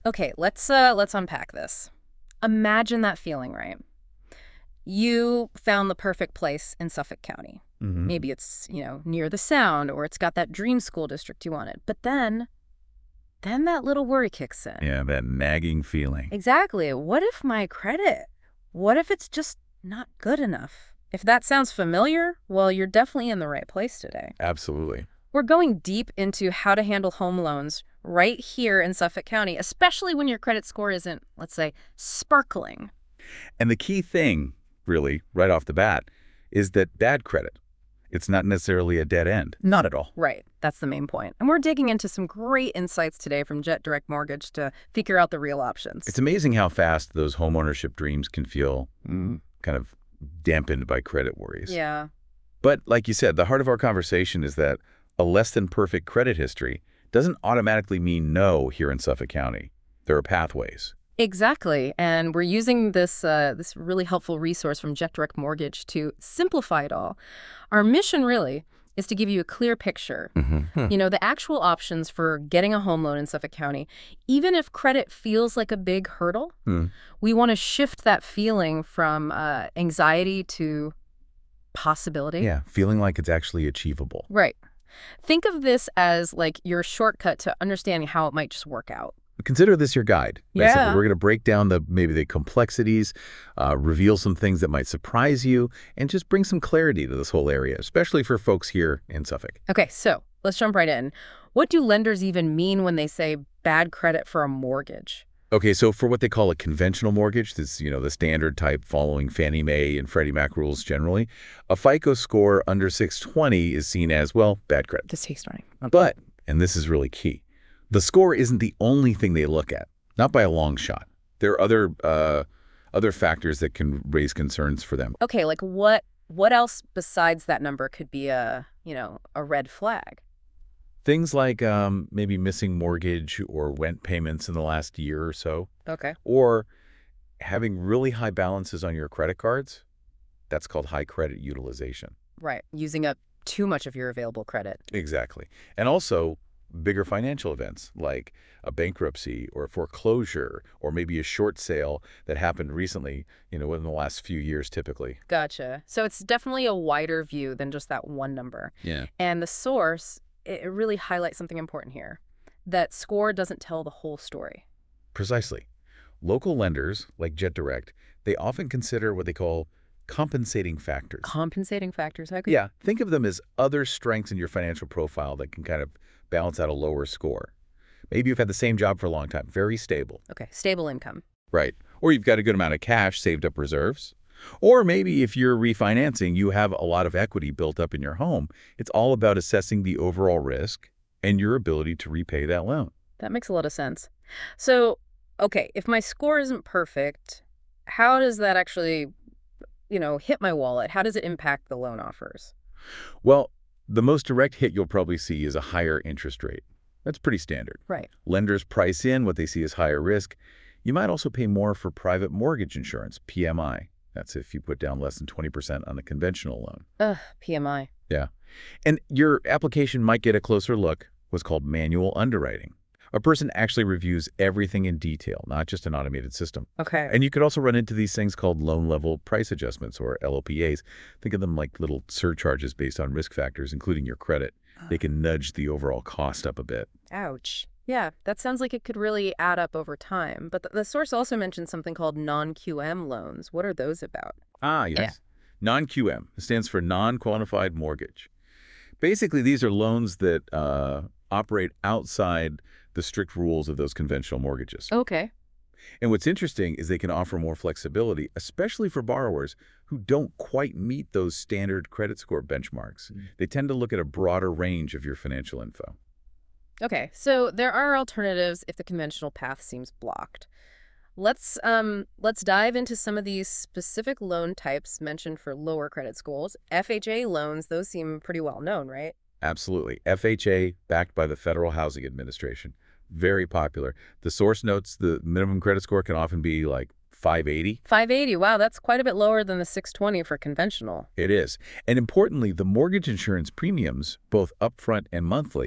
Okay, let's unpack this. Imagine that feeling, right? You found the perfect place in Suffolk County. Hmm. Maybe it's, near the Sound, or it's got that dream school district you wanted. But then that little worry kicks in. Yeah, that nagging feeling. Exactly. What if my credit? What if it's just not good enough? If that sounds familiar, well, you're definitely in the right place today. Absolutely. We're going deep into how to handle home loans right here in Suffolk County, especially when your credit score isn't, let's say, sparkling. And the key thing, really, right off the bat, is that bad credit. It's not necessarily a dead end. Not at all. Right. That's the main point. And we're digging into some great insights today from Jet Direct Mortgage to figure out the real options. It's amazing how fast those homeownership dreams can feel kind of dampened by credit worries. Yeah. But like you said, the heart of our conversation is that a less than perfect credit history doesn't automatically mean no here in Suffolk County. There are pathways. Exactly. And we're using this really helpful resource from Jet Direct Mortgage to simplify it all. Our mission really is to give you a clear picture. The actual options for getting a home loan in Suffolk County, even if credit feels like a big hurdle, Hmm. we want to shift that feeling from anxiety to possibility. Yeah, feeling like it's actually achievable. Right. Think of this as like your shortcut to understanding how it might just work out. Consider this your guide. Basically, Yeah. we're going to break down maybe the complexities, reveal some things that might surprise you, and just bring some clarity to this whole area, especially for folks here in Suffolk. Okay, so let's jump right in. What do lenders even mean when they say bad credit for a mortgage? Okay, so for what they call a conventional mortgage, this, the standard type following Fannie Mae and Freddie Mac rules generally, a FICO score under 620 is seen as, well, bad credit. This takes time. But, and this is really key, the score isn't the only thing they look at, not by a long shot. There are other factors that can raise concerns for them. Okay, like what else besides that number could be a red flag? Things like maybe missing mortgage or rent payments in the last year or so, Okay. or having really high balances on your credit cards. That's called high credit utilization. Right. Using up too much of your available credit. Exactly. And also bigger financial events like a bankruptcy or a foreclosure or maybe a short sale that happened recently, within the last few years typically. Gotcha. So it's definitely a wider view than just that one number. Yeah. And the source, it really highlights something important here. That score doesn't tell the whole story. Precisely. Local lenders, like Jet Direct, they often consider what they call compensating factors. Compensating factors. How could Yeah, think of them as other strengths in your financial profile that can kind of balance out a lower score. Maybe you've had the same job for a long time, very stable. Okay, stable income. Right. Or you've got a good amount of cash saved up reserves. Or maybe if you're refinancing, you have a lot of equity built up in your home. It's all about assessing the overall risk and your ability to repay that loan. That makes a lot of sense. So, okay, if my score isn't perfect, how does that actually, hit my wallet? How does it impact the loan offers? Well, the most direct hit you'll probably see is a higher interest rate. That's pretty standard. Right. Lenders price in what they see as higher risk. You might also pay more for private mortgage insurance, PMI. That's if you put down less than 20% on a conventional loan. Ugh, PMI. Yeah. And your application might get a closer look, what's called manual underwriting. A person actually reviews everything in detail, not just an automated system. Okay. And you could also run into these things called loan level price adjustments, or LLPAs. Think of them like little surcharges based on risk factors, including your credit. They can nudge the overall cost up a bit. Ouch. Yeah, that sounds like it could really add up over time. But the source also mentioned something called non-QM loans. What are those about? Ah, yes. Yeah. Non-QM stands for non-qualified mortgage. Basically, these are loans that operate outside the strict rules of those conventional mortgages. Okay. And what's interesting is they can offer more flexibility, especially for borrowers who don't quite meet those standard credit score benchmarks. They tend to look at a broader range of your financial info. Okay, so there are alternatives if the conventional path seems blocked. Let's dive into some of these specific loan types mentioned for lower credit scores. FHA loans, those seem pretty well known, right? Absolutely. FHA, backed by the Federal Housing Administration. Very popular. The source notes the minimum credit score can often be like 580. 580. Wow, that's quite a bit lower than the 620 for conventional. It is. And importantly, the mortgage insurance premiums, both upfront and monthly,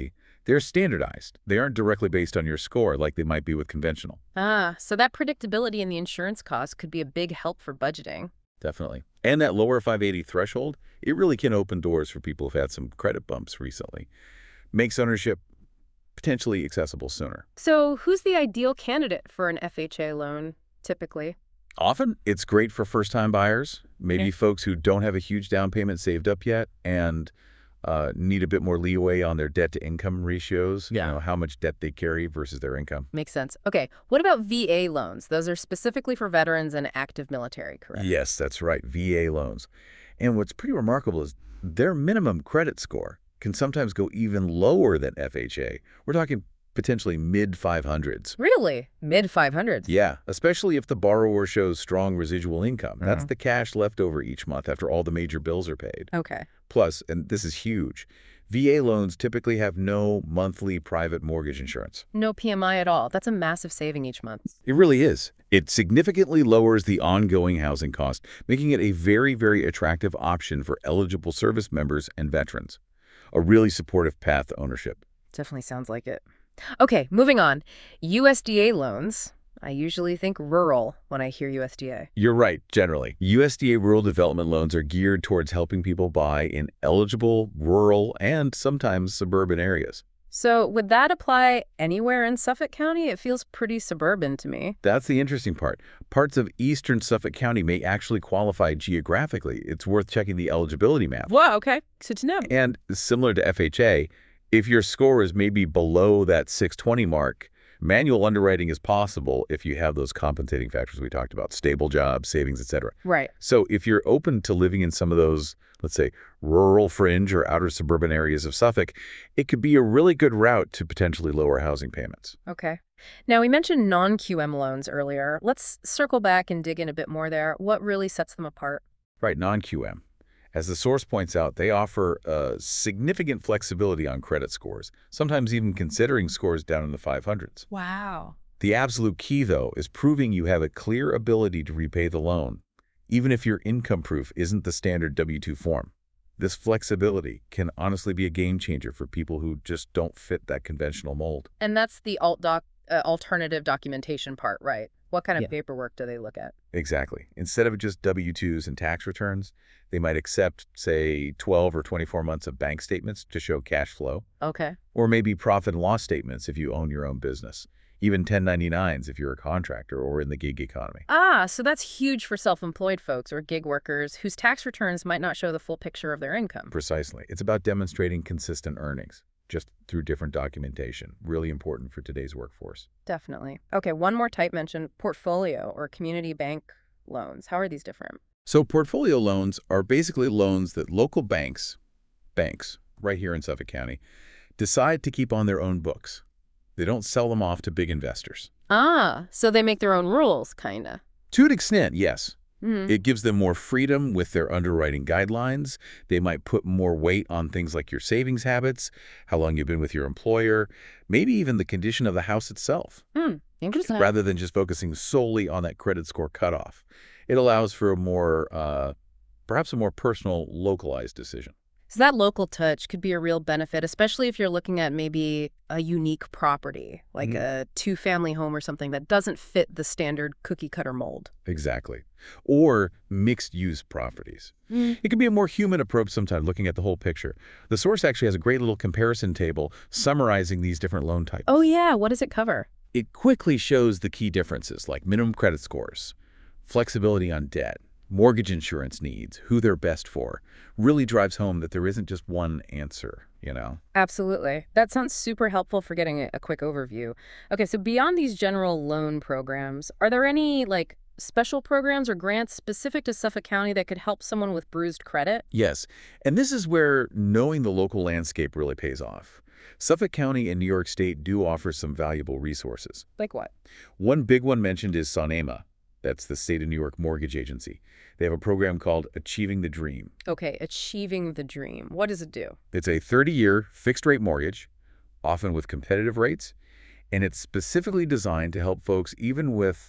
They're standardized. They aren't directly based on your score like they might be with conventional. Ah, so that predictability in the insurance cost could be a big help for budgeting. Definitely. And that lower 580 threshold, it really can open doors for people who've had some credit bumps recently. Makes ownership potentially accessible sooner. So who's the ideal candidate for an FHA loan, typically? Often, it's great for first-time buyers, maybe Okay. folks who don't have a huge down payment saved up yet and need a bit more leeway on their debt-to-income ratios, Yeah. how much debt they carry versus their income. Makes sense. Okay, what about VA loans? Those are specifically for veterans and active military, correct? Yes, that's right, VA loans. And what's pretty remarkable is their minimum credit score can sometimes go even lower than FHA. We're talking potentially mid-500s. Really? Mid-500s? Yeah, especially if the borrower shows strong residual income. That's the cash left over each month after all the major bills are paid. Okay. Plus, and this is huge, VA loans typically have no monthly private mortgage insurance. No PMI at all. That's a massive saving each month. It really is. It significantly lowers the ongoing housing cost, making it a very, very attractive option for eligible service members and veterans. A really supportive path to ownership. Definitely sounds like it. Okay, moving on. USDA loans. I usually think rural when I hear USDA. You're right, generally. USDA rural development loans are geared towards helping people buy in eligible, rural, and sometimes suburban areas. So would that apply anywhere in Suffolk County? It feels pretty suburban to me. That's the interesting part. Parts of eastern Suffolk County may actually qualify geographically. It's worth checking the eligibility map. Whoa, okay. Good to know. And similar to FHA, if your score is maybe below that 620 mark, manual underwriting is possible if you have those compensating factors we talked about, stable jobs, savings, etc. Right. So if you're open to living in some of those, let's say, rural fringe or outer suburban areas of Suffolk, it could be a really good route to potentially lower housing payments. Okay. Now, we mentioned non-QM loans earlier. Let's circle back and dig in a bit more there. What really sets them apart? Right, non-QM. As the source points out, they offer significant flexibility on credit scores, sometimes even considering scores down in the 500s. Wow. The absolute key, though, is proving you have a clear ability to repay the loan, even if your income proof isn't the standard W-2 form. This flexibility can honestly be a game changer for people who just don't fit that conventional mold. And that's the alternative documentation part, right? What kind of paperwork do they look at? Exactly. Instead of just W-2s and tax returns, they might accept, say, 12 or 24 months of bank statements to show cash flow, Okay. or maybe profit and loss statements if you own your own business, even 1099s if you're a contractor or in the gig economy. Ah, so that's huge for self-employed folks or gig workers whose tax returns might not show the full picture of their income. Precisely. It's about demonstrating consistent earnings, just through different documentation. Really important for today's workforce. Definitely. Okay, one more type mentioned, portfolio or community bank loans. How are these different? So portfolio loans are basically loans that local banks right here in Suffolk County, decide to keep on their own books. They don't sell them off to big investors. Ah, so they make their own rules, kinda. To an extent, yes. Mm. It gives them more freedom with their underwriting guidelines. They might put more weight on things like your savings habits, how long you've been with your employer, maybe even the condition of the house itself, Interesting. rather than just focusing solely on that credit score cutoff. It allows for a more, perhaps a more personal, localized decision. So that local touch could be a real benefit, especially if you're looking at maybe a unique property, like a two-family home or something that doesn't fit the standard cookie-cutter mold. Exactly. Or mixed-use properties. It can be a more human approach sometimes, looking at the whole picture. The source actually has a great little comparison table summarizing these different loan types. Oh, yeah. What does it cover? It quickly shows the key differences, like minimum credit scores, flexibility on debt, mortgage insurance needs, who they're best for. Really drives home that there isn't just one answer, Absolutely. That sounds super helpful for getting a quick overview. Okay, so beyond these general loan programs, are there any, special programs or grants specific to Suffolk County that could help someone with bruised credit? Yes, and this is where knowing the local landscape really pays off. Suffolk County and New York State do offer some valuable resources. Like what? One big one mentioned is Sonema. That's the state of New York mortgage agency. They have a program called Achieving the Dream. Okay, Achieving the Dream. What does it do? It's a 30-year fixed-rate mortgage, often with competitive rates, and it's specifically designed to help folks, even with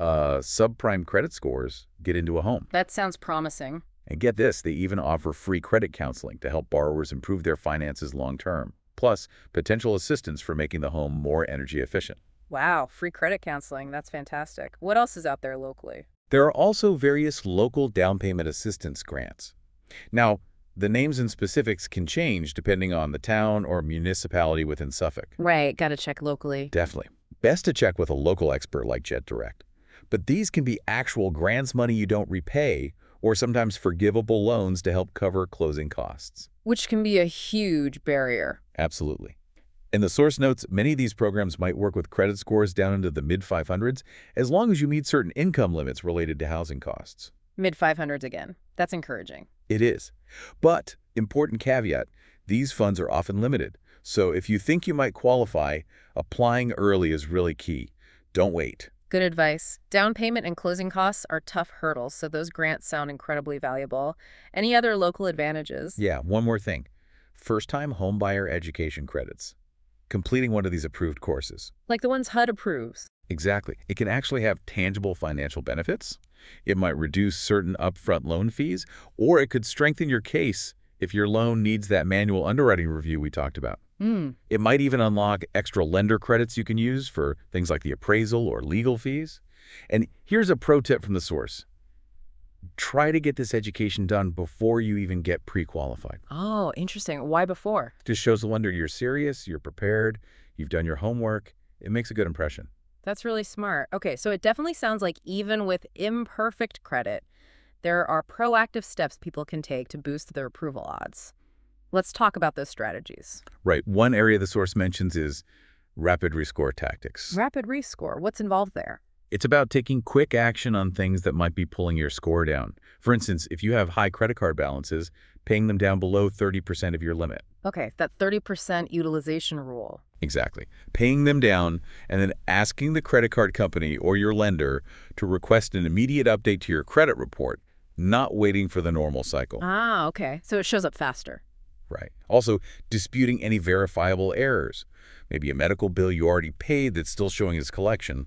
subprime credit scores, get into a home. That sounds promising. And get this, they even offer free credit counseling to help borrowers improve their finances long-term. plus potential assistance for making the home more energy efficient. Wow, free credit counseling. That's fantastic. What else is out there locally? There are also various local down payment assistance grants. Now, the names and specifics can change depending on the town or municipality within Suffolk. Right, got to check locally. Definitely. Best to check with a local expert like JetDirect. But these can be actual grants money you don't repay or sometimes forgivable loans to help cover closing costs. Which can be a huge barrier. Absolutely. In the source notes, many of these programs might work with credit scores down into the mid-500s as long as you meet certain income limits related to housing costs. Mid-500s again. That's encouraging. It is. But, important caveat, these funds are often limited. So if you think you might qualify, applying early is really key. Don't wait. Good advice. Down payment and closing costs are tough hurdles, so those grants sound incredibly valuable. Any other local advantages? Yeah, one more thing. First-time homebuyer education credits. Completing one of these approved courses. Like the ones HUD approves. Exactly. It can actually have tangible financial benefits. It might reduce certain upfront loan fees, or it could strengthen your case if your loan needs that manual underwriting review we talked about. It might even unlock extra lender credits you can use for things like the appraisal or legal fees. And here's a pro tip from the source. Try to get this education done before you even get pre-qualified. Oh, interesting. Why before? Just shows the lender you're serious, you're prepared, you've done your homework. It makes a good impression. That's really smart. Okay, so it definitely sounds like even with imperfect credit, there are proactive steps people can take to boost their approval odds. Let's talk about those strategies. Right. One area the source mentions is rapid rescore tactics. Rapid rescore. What's involved there? It's about taking quick action on things that might be pulling your score down. For instance, if you have high credit card balances, paying them down below 30% of your limit. Okay, that 30% utilization rule. Exactly. Paying them down and then asking the credit card company or your lender to request an immediate update to your credit report, not waiting for the normal cycle. Ah, okay. So it shows up faster. Right. Also, disputing any verifiable errors. Maybe a medical bill you already paid that's still showing as collection,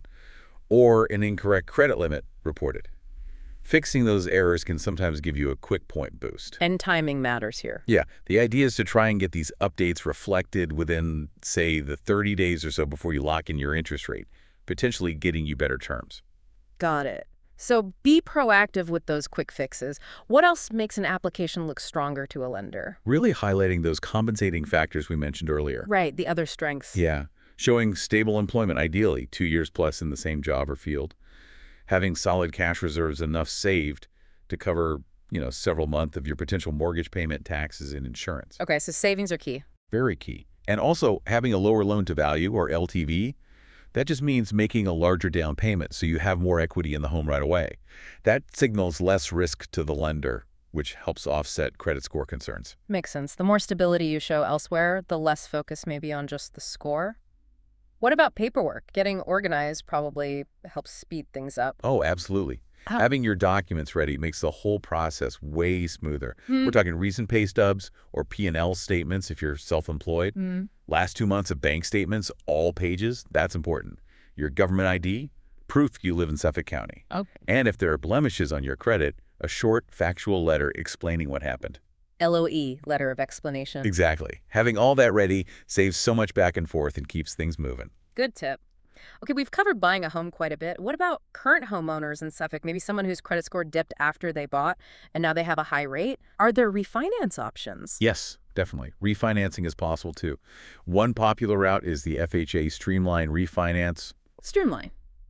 or an incorrect credit limit reported. Fixing those errors can sometimes give you a quick point boost. And timing matters here. Yeah. The idea is to try and get these updates reflected within, say, the 30 days or so before you lock in your interest rate, potentially getting you better terms. Got it. So be proactive with those quick fixes. What else makes an application look stronger to a lender? Really highlighting those compensating factors we mentioned earlier. Right, the other strengths. Yeah. Showing stable employment, ideally, 2 years plus in the same job or field. Having solid cash reserves enough saved to cover, several months of your potential mortgage payment, taxes, and insurance. Okay, so savings are key. Very key. And also having a lower loan to value, or LTV. That just means making a larger down payment so you have more equity in the home right away. That signals less risk to the lender, which helps offset credit score concerns. Makes sense. The more stability you show elsewhere, the less focus may be on just the score. What about paperwork? Getting organized probably helps speed things up. Oh, absolutely. Having your documents ready makes the whole process way smoother. We're talking recent pay stubs or P&L statements if you're self-employed. Last 2 months of bank statements, all pages, that's important. Your government ID, proof you live in Suffolk County. Okay. And if there are blemishes on your credit, a short, factual letter explaining what happened. LOE, letter of explanation. Exactly. Having all that ready saves so much back and forth and keeps things moving. Good tip. Okay, we've covered buying a home quite a bit. What about current homeowners in Suffolk? Maybe someone whose credit score dipped after they bought and now they have a high rate. Are there refinance options? Yes, definitely. Refinancing is possible too. One popular route is the FHA Streamline Refinance. Streamline.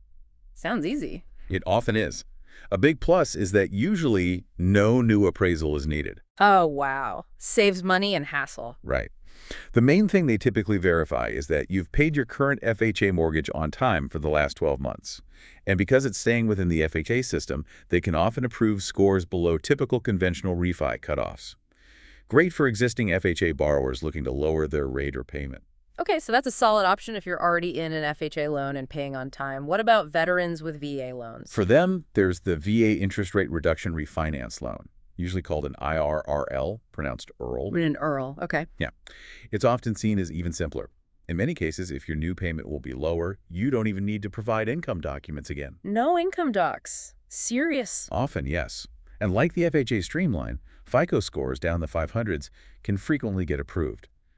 Sounds easy. It often is. A big plus is that usually no new appraisal is needed. Oh, wow. Saves money and hassle. Right. The main thing they typically verify is that you've paid your current FHA mortgage on time for the last 12 months. And because it's staying within the FHA system, they can often approve scores below typical conventional refi cutoffs. Great for existing FHA borrowers looking to lower their rate or payment. Okay, so that's a solid option if you're already in an FHA loan and paying on time. What about veterans with VA loans? For them, there's the VA Interest Rate Reduction Refinance Loan, usually called an IRRL, pronounced EARL. An EARL, okay. Yeah. It's often seen as even simpler. In many cases, if your new payment will be lower, you don't even need to provide income documents again. No income docs. Serious. Often, yes. And like the FHA Streamline, FICO scores down in the 500s can frequently get approved.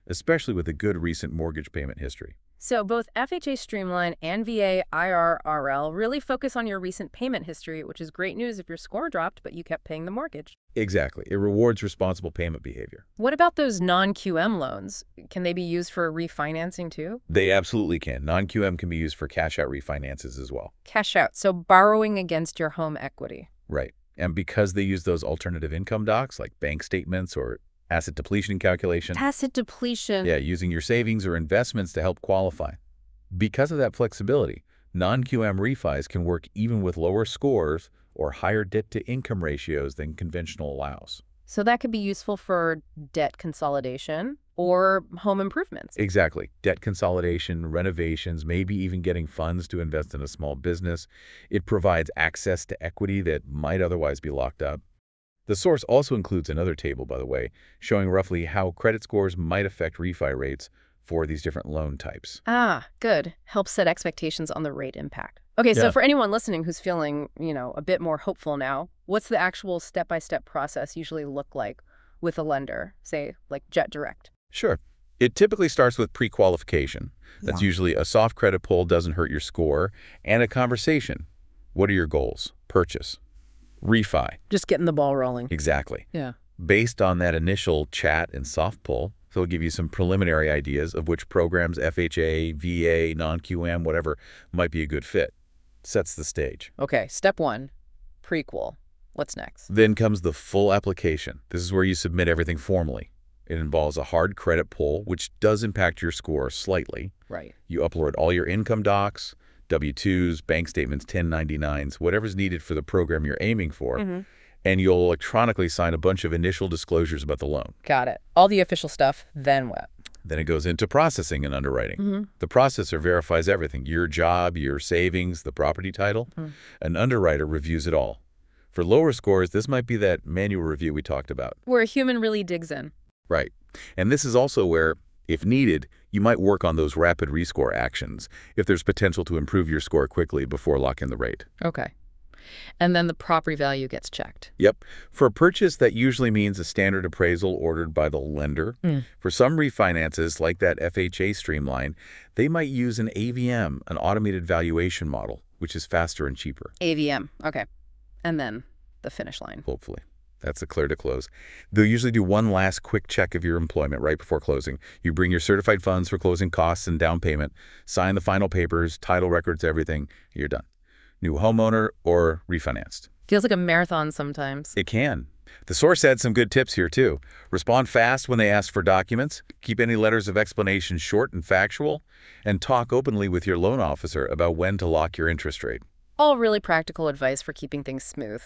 especially with a good recent mortgage payment history. So both FHA Streamline and VA IRRL really focus on your recent payment history, which is great news if your score dropped but you kept paying the mortgage. Exactly. It rewards responsible payment behavior. What about those non-QM loans? Can they be used for refinancing too? They absolutely can. Non-QM can be used for cash-out refinances as well. Cash out, so borrowing against your home equity. Right. And because they use those alternative income docs like bank statements or asset depletion calculation. Asset depletion. Yeah, using your savings or investments to help qualify. Because of that flexibility, non-QM refis can work even with lower scores or higher debt-to-income ratios than conventional allows. So that could be useful for debt consolidation or home improvements. Exactly. Debt consolidation, renovations, maybe even getting funds to invest in a small business. It provides access to equity that might otherwise be locked up. The source also includes another table, by the way, showing roughly how credit scores might affect refi rates for these different loan types. Ah, good. Helps set expectations on the rate impact. Okay, so for anyone listening who's feeling, a bit more hopeful now, what's the actual step-by-step process usually look like with a lender, say, like Jet Direct? Sure. It typically starts with pre-qualification. That's usually a soft credit pull doesn't hurt your score, and a conversation. What are your goals? Purchase. Refi. Just getting the ball rolling. Exactly. Yeah. Based on that initial chat and soft pull, they'll give you some preliminary ideas of which programs, FHA, VA, non-QM, whatever, might be a good fit. Sets the stage. Okay, step one, prequel. What's next? Then comes the full application. This is where you submit everything formally. It involves a hard credit pull, which does impact your score slightly. Right. You upload all your income docs, W-2s, bank statements, 1099s, whatever's needed for the program you're aiming for, and you'll electronically sign a bunch of initial disclosures about the loan. Got it. All the official stuff, then what? Then it goes into processing and underwriting. The processor verifies everything, your job, your savings, the property title. An underwriter reviews it all. For lower scores, this might be that manual review we talked about. Where a human really digs in. Right. And this is also where, if needed, you might work on those rapid rescore actions if there's potential to improve your score quickly before locking the rate. Okay. And then the property value gets checked. Yep. For a purchase, that usually means a standard appraisal ordered by the lender. For some refinances, like that FHA Streamline, they might use an AVM, an automated valuation model, which is faster and cheaper. AVM. Okay. And then the finish line. Hopefully. That's a clear to close. They'll usually do one last quick check of your employment right before closing. You bring your certified funds for closing costs and down payment, sign the final papers, title records, everything. You're done. New homeowner or refinanced. Feels like a marathon sometimes. It can. The source had some good tips here, too. Respond fast when they ask for documents, keep any letters of explanation short and factual, and talk openly with your loan officer about when to lock your interest rate. All really practical advice for keeping things smooth.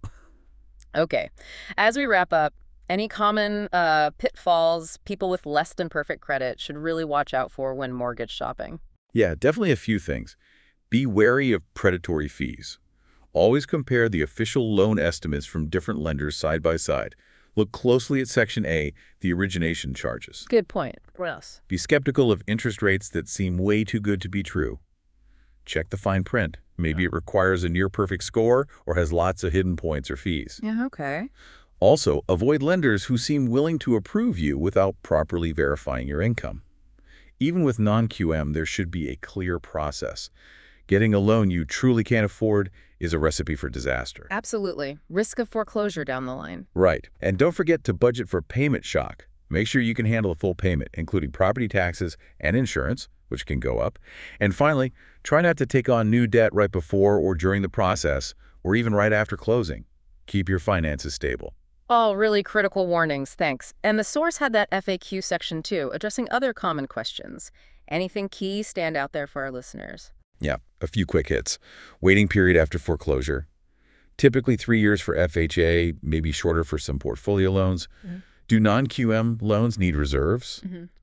Okay, as we wrap up, any common pitfalls people with less than perfect credit should really watch out for when mortgage shopping? Yeah, definitely a few things. Be wary of predatory fees. Always compare the official loan estimates from different lenders side by side. Look closely at Section A, the origination charges. Good point. What else? Be skeptical of interest rates that seem way too good to be true. Check the fine print. Maybe it requires a near-perfect score or has lots of hidden points or fees. Yeah, okay. Also, avoid lenders who seem willing to approve you without properly verifying your income. Even with non-QM, there should be a clear process. Getting a loan you truly can't afford is a recipe for disaster. Absolutely. Risk of foreclosure down the line. Right. And don't forget to budget for payment shock. Make sure you can handle a full payment, including property taxes and insurance, which can go up. And finally, try not to take on new debt right before or during the process, or even right after closing. Keep your finances stable. All really critical warnings, thanks. And the source had that FAQ section too, addressing other common questions. Anything key stand out there for our listeners? Yeah, a few quick hits. Waiting period after foreclosure. Typically 3 years for FHA, maybe shorter for some portfolio loans. Do non-QM loans need reserves?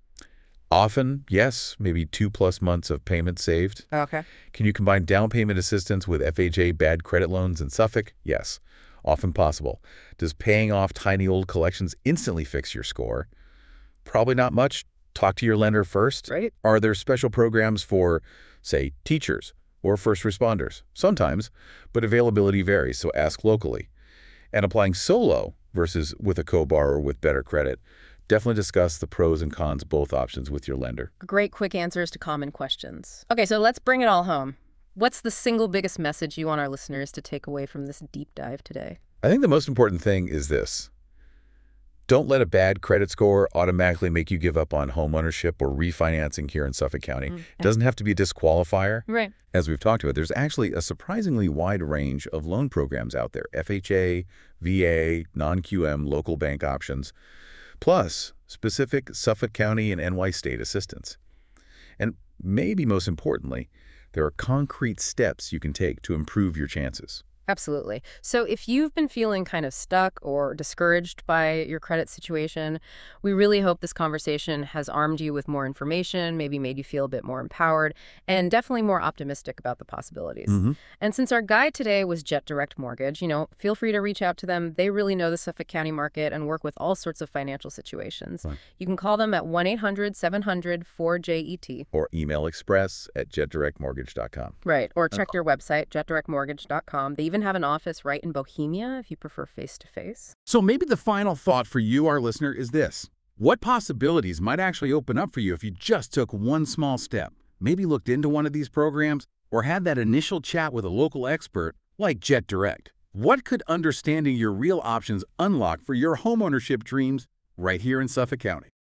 Often, yes, maybe 2+ months of payment saved. Okay. Can you combine down payment assistance with FHA bad credit loans in Suffolk? Yes, often possible. Does paying off tiny old collections instantly fix your score? Probably not much. Talk to your lender first. Right. Are there special programs for, say, teachers or first responders? Sometimes, but availability varies, so ask locally. And applying solo versus with a co-borrower with better credit Definitely discuss the pros and cons of both options with your lender. Great quick answers to common questions. Okay, so let's bring it all home. What's the single biggest message you want our listeners to take away from this deep dive today? I think the most important thing is this. Don't let a bad credit score automatically make you give up on homeownership or refinancing here in Suffolk County. It doesn't have to be a disqualifier. Right. As we've talked about, there's actually a surprisingly wide range of loan programs out there. FHA, VA, non-QM, local bank options, plus specific Suffolk County and NY State assistance. And maybe most importantly, there are concrete steps you can take to improve your chances. Absolutely. So if you've been feeling kind of stuck or discouraged by your credit situation, we really hope this conversation has armed you with more information, maybe made you feel a bit more empowered, and definitely more optimistic about the possibilities. And since our guide today was Jet Direct Mortgage, feel free to reach out to them. They really know the Suffolk County market and work with all sorts of financial situations. You can call them at 1-800-700-4JET. Or email express@jetdirectmortgage.com. Right. Or check their website, jetdirectmortgage.com. They even have an office right in Bohemia if you prefer face-to-face. So maybe the final thought for you, our listener, is this. What possibilities might actually open up for you if you just took one small step? Maybe looked into one of these programs or had that initial chat with a local expert like Jet Direct. What could understanding your real options unlock for your homeownership dreams right here in Suffolk County?